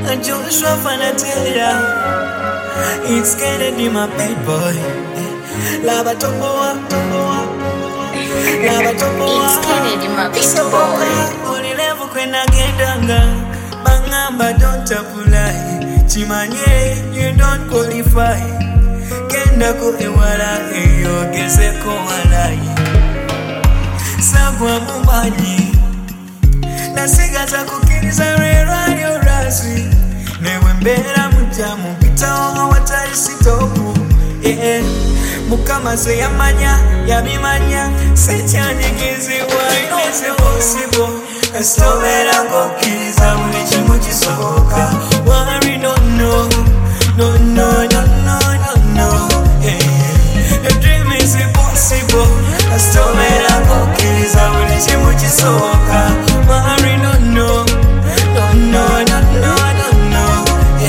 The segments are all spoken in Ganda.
Joshua Fanatera. It's Kennedy, my bad boy. Lava Tomoa, Lava Tomoa. It's Kennedy, my bad boy. Ulilevu kwena gendanga. Bangamba don't apply. Chimanye, you don't qualify. Kenda ko ewala eyo geze ko walai. Sagwa mubanyi. Nasigaza kukiriza radio rasi. Newe mbera mutamu pitaho watari sitopu. Mukama se yamanya, yabimanya. Sechanyigizi wa is it possible. Estobera kukiriza uli chimu chisoka. Worry no no, no no no no no no. The dream is impossible. Estobera kukiriza uli chimu chisoka. Worry no no, no no no no no no.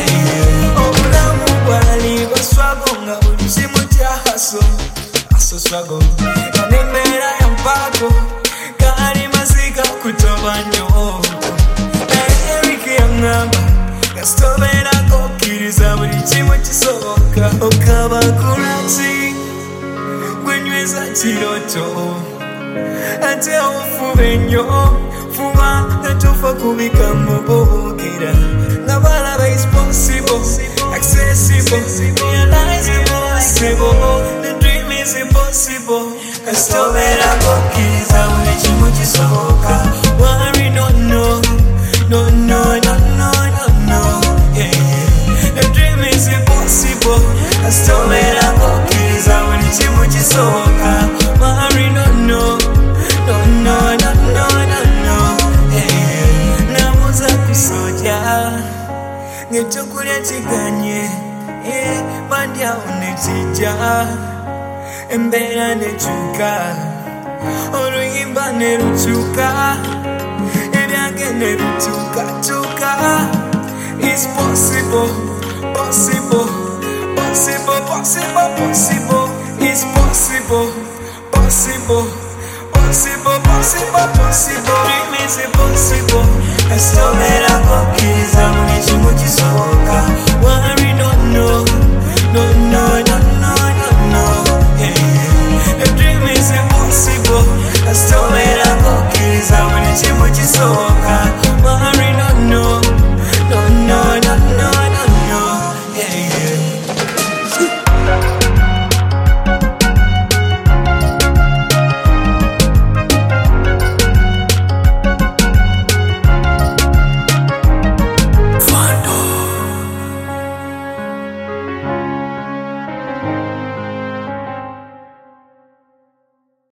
Obulamu bwali baswago nga uli chimu cha haso swago. Kanemera ya mpako kari mazika kutobanyo. Erike ya ngamba Estobera kukiriza buli chimu chisoka. Okaba kurati gwenyweza chiroto. Ate ofube nnyo fuba natofa kubika mubogera. Nabalaba is possible, accessible, realizable. The dream is impossible. Estobera kukiriza buli chimu chisoka. Worry no no, no no no no no no. The dream is impossible. Estobera kukiriza buli chimu chisoka. Worry no no, no no no no no no. Namuza kusoja ng'ekyokulya kiganye. Bandya onekijja embeera nekyuka. Oluyimba nerukyuka. Ebyange nerukyukatuka. It's possible, possible, possible, possible, possible. It's possible, possible, possible, possible, possible. Dream is impossible. Estobera kukiriza